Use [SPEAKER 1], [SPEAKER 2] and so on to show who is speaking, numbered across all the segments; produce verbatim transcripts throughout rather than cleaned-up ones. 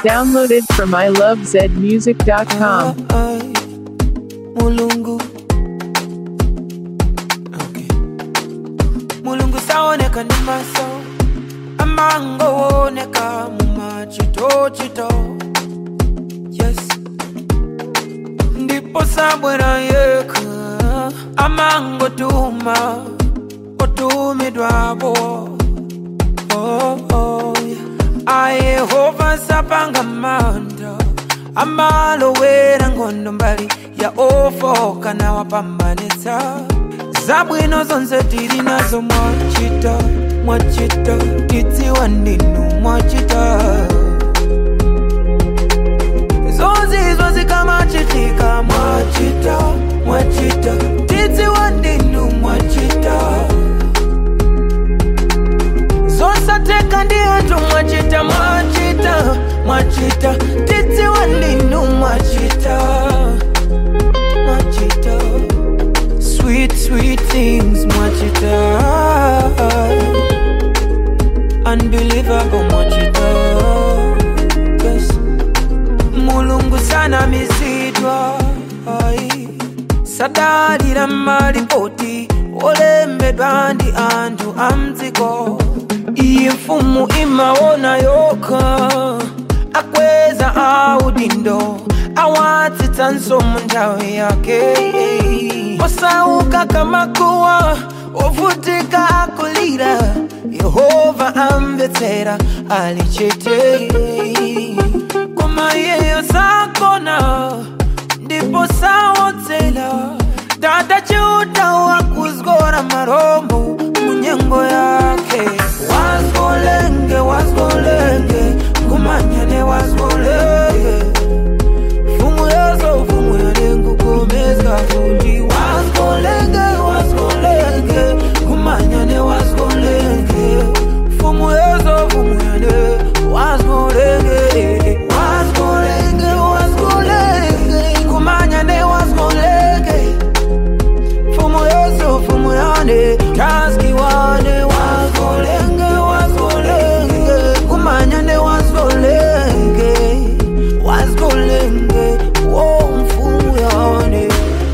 [SPEAKER 1] Downloaded from I love zed music dot com.
[SPEAKER 2] Mulungu okay. Mulungu saoneka ndi maso amangooneka mumachito chito yes ndipo sabwera yekha amangotuma otumidwabo oh, oh, yeah. Ayehova sapanga manda amalowera nkhondo mbali ya ofoka na wapambanitsa zabwino zonse tili nazo mwachita mwachita tidziwa ndinu mwachita zonsezo zikamachitika mwachita mwachita tidziwa ndinu mwachita zosateka ndi anthu mwachita mwachita mwachita tidziwa ndinu mwachita mwachita sweet sweet things mwachita unbelievable mwachita yes mulungu sana mizidwa ai sadalira malipoti olembedwa ndi anthu amdziko iyi mfumu imaona yokha akweza audindo awatsitsanso mu nthawi yake osauka kamakuwa ovutika akulira Yehova amvetsera ali chete koma iyeyo sakona ndipo sawodzera dada chiuta wakuzgora marombo munyengo yake wasgolenge wasgolenge kumanyane wasgolenge fumu yazo fumu yalengu komeza fundi wasgolenge wasgolenge kumanyane wasgolenge fumu yazo fumu yale wasgolenge wasgolenge wasgolenge kumanyane wasgolenge fumu yazo fumu yale taski wane wasgolenge wasgolenge kumanyane wasgolenge wasgolenge wo mfumu yane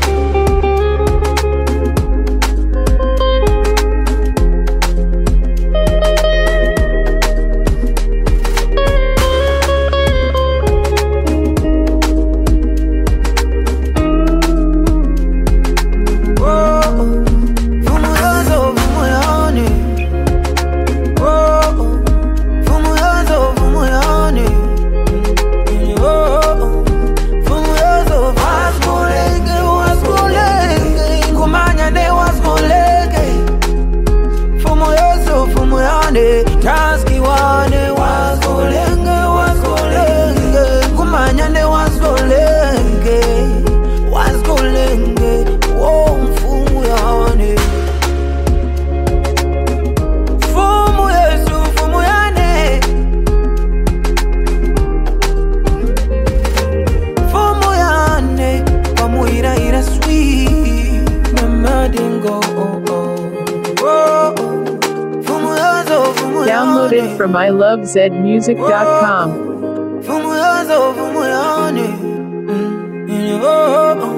[SPEAKER 2] taski wane wasgolenge wasgolenge kumanyane wasgolenge wasgolenge wo mfumu yane fumu yesu fumu yane fumu yane kwamuira ira sweet mamadingo oh, oh, oh.
[SPEAKER 1] Downloaded from I love zed music dot com.
[SPEAKER 2] Fumu yazo fumu yane